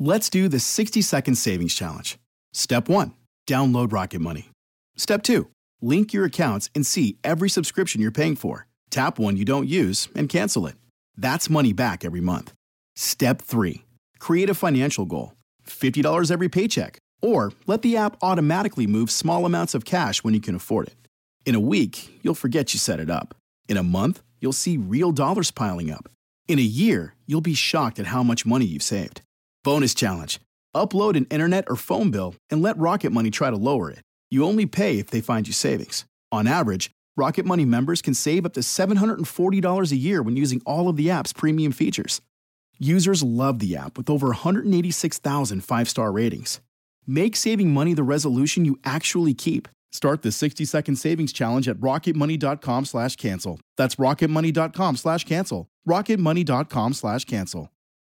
Let's do the 60-second savings challenge. Step 1. Download Rocket Money. Step 2. Link your accounts and see every subscription you're paying for. Tap one you don't use and cancel it. That's money back every month. Step 3. Create a financial goal. $50 every paycheck. Or let the app automatically move small amounts of cash when you can afford it. In a week, you'll forget you set it up. In a month, you'll see real dollars piling up. In a year, you'll be shocked at how much money you've saved. Bonus challenge. Upload an internet or phone bill and let Rocket Money try to lower it. You only pay if they find you savings. On average, Rocket Money members can save up to $740 a year when using all of the app's premium features. Users love the app with over 186,000 five-star ratings. Make saving money the resolution you actually keep. Start the 60-second savings challenge at rocketmoney.com/cancel. That's rocketmoney.com/cancel. rocketmoney.com/cancel.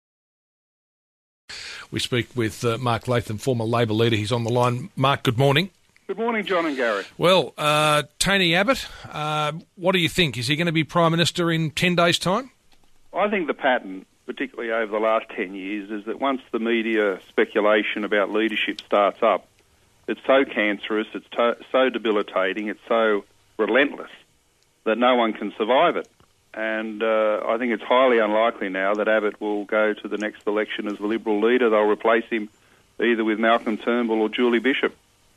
We speak with Mark Latham, former Labor leader. He's on the line. Mark, good morning. Good morning, John and Gary. Well, Tony Abbott, what do you think? Is he going to be Prime Minister in 10 days' time? I think the pattern, particularly over the last 10 years, is that once the media speculation about leadership starts up, it's so cancerous, it's so debilitating, it's so relentless that no one can survive it. And I think it's highly unlikely now that Abbott will go to the next election as the Liberal leader. They'll replace him either with Malcolm Turnbull or Julie Bishop.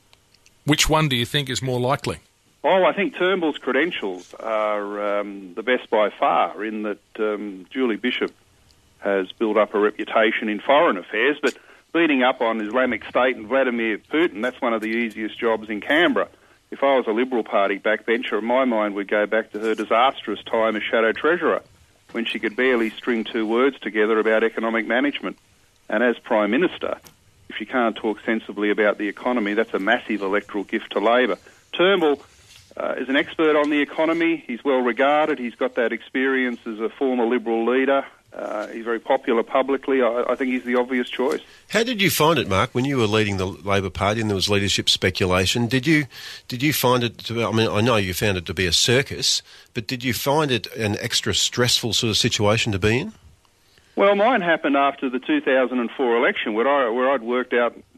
Which one do you think is more likely? Oh, I think Turnbull's credentials are the best by far, in that Julie Bishop has built up a reputation in foreign affairs, but beating up on Islamic State and Vladimir Putin, that's one of the easiest jobs in Canberra. If I was a Liberal Party backbencher, my mind would go back to her disastrous time as Shadow Treasurer, when she could barely string two words together about economic management. And as Prime Minister, if you can't talk sensibly about the economy, that's a massive electoral gift to Labor. Turnbull is an expert on the economy. He's well regarded. He's got that experience as a former Liberal leader. He's very popular publicly. I think he's the obvious choice. How did you find it, Mark, when you were leading the Labor Party and there was leadership speculation? Did you find it to be, I know you found it to be a circus, but did you find it an extra stressful sort of situation to be in? Well, mine happened after the 2004 election, where I'd worked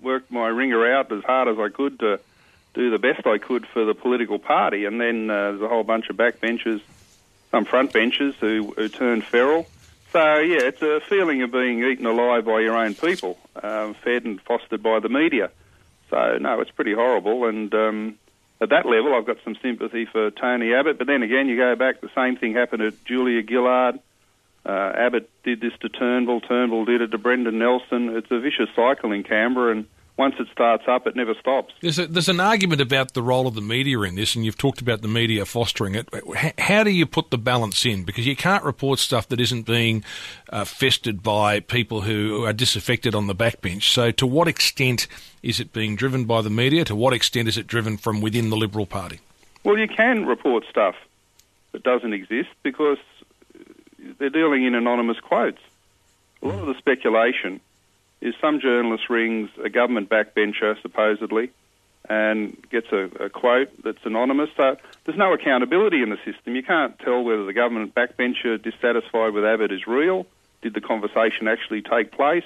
my ringer out as hard as I could to do the best I could for the political party, and then there's a whole bunch of backbenchers, some frontbenchers who turned feral. So, yeah, it's a feeling of being eaten alive by your own people, fed and fostered by the media. So, no, it's pretty horrible. And at that level, I've got some sympathy for Tony Abbott. But then again, you go back, the same thing happened to Julia Gillard. Abbott did this to Turnbull. Turnbull did it to Brendan Nelson. It's a vicious cycle in Canberra, and once it starts up, it never stops. There's an argument about the role of the media in this, and you've talked about the media fostering it. How do you put the balance in? Because you can't report stuff that isn't being festered by people who are disaffected on the backbench. So to what extent is it being driven by the media? To what extent is it driven from within the Liberal Party? Well, you can report stuff that doesn't exist because they're dealing in anonymous quotes. A lot of the speculation is some journalist rings a government backbencher, supposedly, and gets a quote that's anonymous. So there's no accountability in the system. You can't tell whether the government backbencher dissatisfied with Abbott is real. Did the conversation actually take place?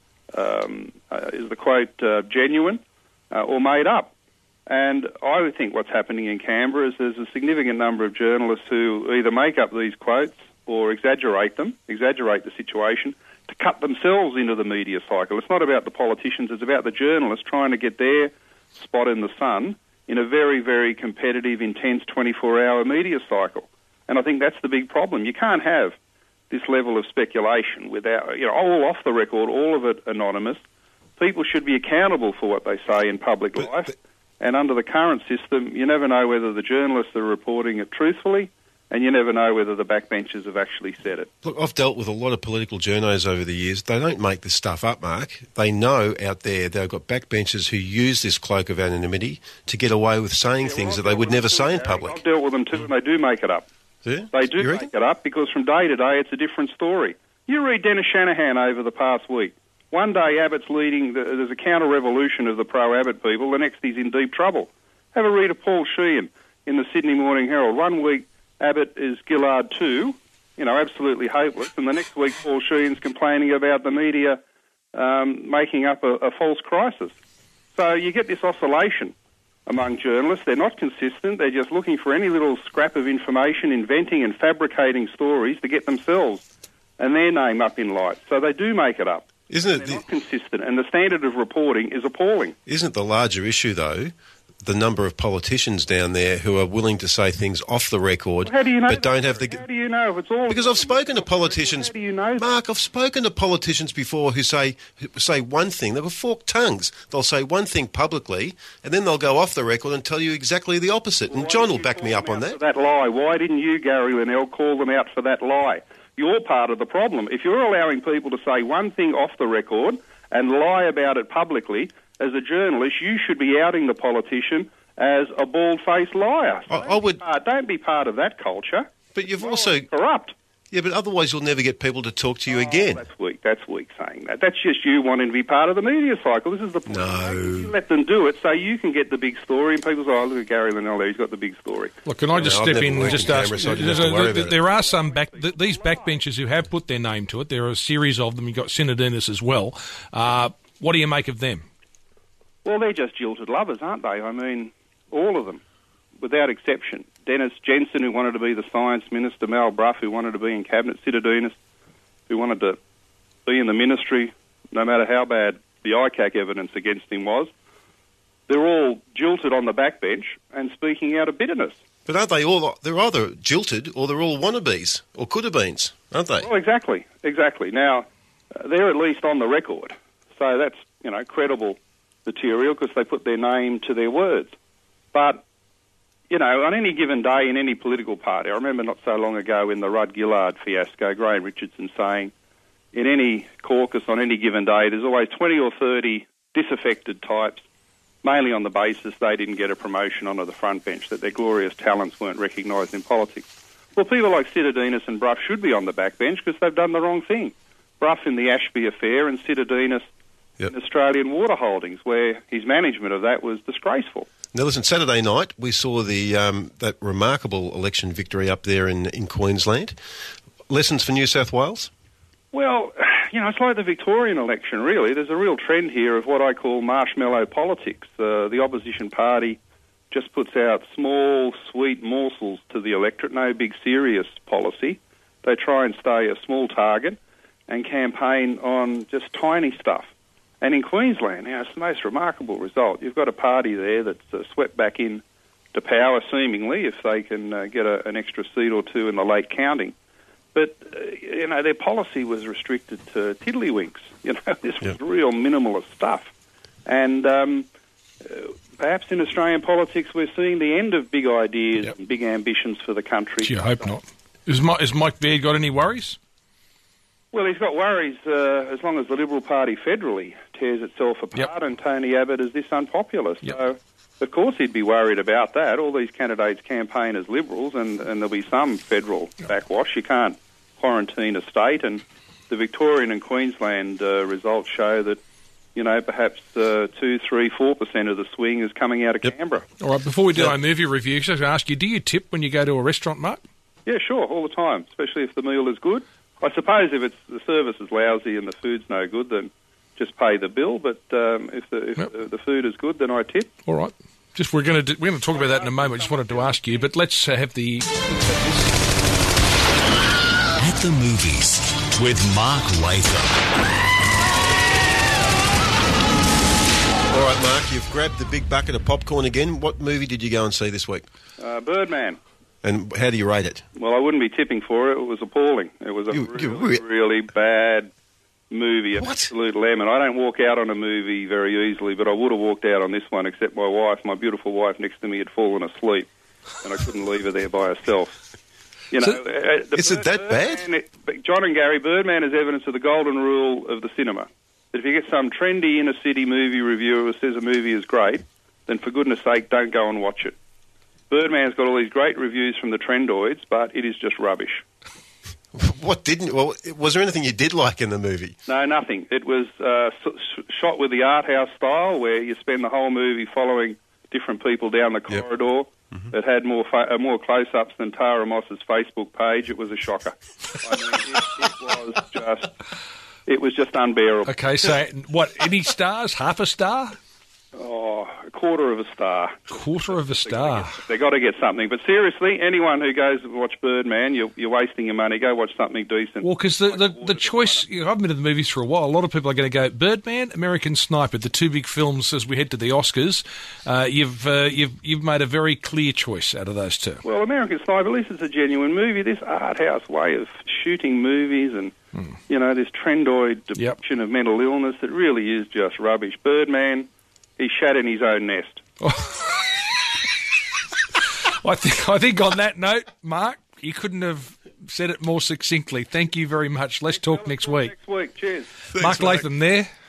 Is the quote genuine or made up? And I would think what's happening in Canberra is there's a significant number of journalists who either make up these quotes or exaggerate the situation, to cut themselves into the media cycle. It's not about the politicians, it's about the journalists trying to get their spot in the sun in a very, very competitive, intense 24-hour media cycle. And I think that's the big problem. You can't have this level of speculation without, all off the record, all of it anonymous. People should be accountable for what they say in public life. And under the current system, you never know whether the journalists are reporting it truthfully, and you never know whether the backbenchers have actually said it. Look, I've dealt with a lot of political journos over the years. They don't make this stuff up, Mark. They know out there they've got backbenchers who use this cloak of anonymity to get away with saying things that they would never say in public. I've dealt with them too, and they do make it up. Yeah? They do make it up because from day to day it's a different story. You read Dennis Shanahan over the past week. One day Abbott's leading, there's a counter-revolution of the pro-Abbott people. The next he's in deep trouble. Have a read of Paul Sheehan in the Sydney Morning Herald. 1 week Abbott is Gillard 2, absolutely hopeless. And the next week, Paul Sheehan's complaining about the media making up a false crisis. So you get this oscillation among journalists. They're not consistent. They're just looking for any little scrap of information, inventing and fabricating stories to get themselves and their name up in lights. So they do make it up. They're not consistent, and the standard of reporting is appalling. Isn't the larger issue, though, the number of politicians down there who are willing to say things off the record, how do you know but don't have the... How do you know if it's all... Because I've spoken to politicians... How do you know that? Mark, I've spoken to politicians before who say one thing. They've got forked tongues. They'll say one thing publicly, and then they'll go off the record and tell you exactly the opposite. And John will back me up on that. For that lie. Why didn't you, Gary Linnell, call them out for that lie? You're part of the problem. If you're allowing people to say one thing off the record and lie about it publicly, as a journalist, you should be outing the politician as a bald-faced liar. So don't be part of that culture. But you've also... corrupt. Yeah, but otherwise you'll never get people to talk to you again. That's weak. That's weak saying that. That's just you wanting to be part of the media cycle. This is the point. No. You let them do it so you can get the big story, and people say, oh, look at Gary Linnell there, he's got the big story. Look, can I just step in and just ask... So there are some these backbenchers who have put their name to it. There are a series of them. You've got Sinodinos as well. What do you make of them? Well, they're just jilted lovers, aren't they? I mean, all of them, without exception. Dennis Jensen, who wanted to be the science minister, Mal Brough, who wanted to be in cabinet, Sinodinos, who wanted to be in the ministry, no matter how bad the ICAC evidence against him was. They're all jilted on the backbench and speaking out of bitterness. But aren't they all... They're either jilted or they're all wannabes, or could-have-beens, aren't they? Oh, exactly. Now, they're at least on the record, so that's, credible material because they put their name to their words. But, on any given day in any political party, I remember not so long ago in the Rudd Gillard fiasco, Graham Richardson saying, in any caucus on any given day, there's always 20 or 30 disaffected types, mainly on the basis they didn't get a promotion onto the front bench, that their glorious talents weren't recognised in politics. Well, people like Sinodinos and Brough should be on the backbench because they've done the wrong thing. Brough in the Ashby affair and Sinodinos in Australian Water Holdings, where his management of that was disgraceful. Now, listen, Saturday night we saw the that remarkable election victory up there in Queensland. Lessons for New South Wales? Well, it's like the Victorian election, really. There's a real trend here of what I call marshmallow politics. The opposition party just puts out small, sweet morsels to the electorate, no big, serious policy. They try and stay a small target and campaign on just tiny stuff. And in Queensland, it's the most remarkable result. You've got a party there that's swept back in to power, seemingly, if they can get an extra seat or two in the late counting. But, their policy was restricted to tiddlywinks. This was real minimalist stuff. And perhaps in Australian politics we're seeing the end of big ideas and big ambitions for the country. Gee, I hope not. Has Mike Baird got any worries? Well, he's got worries as long as the Liberal Party federally tears itself apart and Tony Abbott is this unpopular. So, of course, he'd be worried about that. All these candidates campaign as Liberals and there'll be some federal backwash. You can't quarantine a state, and the Victorian and Queensland results show that, perhaps 2, 3, 4% of the swing is coming out of Canberra. All right, before we do our movie review, I should ask you, do you tip when you go to a restaurant, Mark? Yeah, sure, all the time, especially if the meal is good. I suppose if the service is lousy and the food's no good, then just pay the bill. But if the food is good, then I tip. All right. We're going to talk about that in a moment. Just wanted to ask you, but let's have the At the Movies with Mark Latham. All right, Mark, you've grabbed the big bucket of popcorn again. What movie did you go and see this week? Birdman. And how do you rate it? Well, I wouldn't be tipping for it. It was appalling. It was a really bad movie, an absolute lemon. I don't walk out on a movie very easily, but I would have walked out on this one, except my beautiful wife next to me had fallen asleep, and I couldn't leave her there by herself. Is it that bad? John and Gary, Birdman is evidence of the golden rule of the cinema. That if you get some trendy inner-city movie reviewer who says a movie is great, then for goodness sake, don't go and watch it. Birdman's got all these great reviews from the trendoids, but it is just rubbish. Was there anything you did like in the movie? No, nothing. It was shot with the art house style, where you spend the whole movie following different people down the corridor. Mm-hmm. It had more close-ups than Tara Moss's Facebook page. It was a shocker. I mean, it was just It was just unbearable. Okay, so what, any stars? Half a star? Oh, a quarter of a star. Quarter of a star. They got to get something. But seriously, anyone who goes to watch Birdman, you're wasting your money. Go watch something decent. Well, because the choice, I've been to the movies for a while. A lot of people are going to go Birdman, American Sniper, the two big films as we head to the Oscars. You've made a very clear choice out of those two. Well, American Sniper, at least it's a genuine movie. This art house way of shooting movies and this trendoid depiction of mental illness, it really is just rubbish. Birdman, he shat in his own nest. I think on that note, Mark, you couldn't have said it more succinctly. Thank you very much. Let's talk next week. Next week. Cheers. Mark Latham there.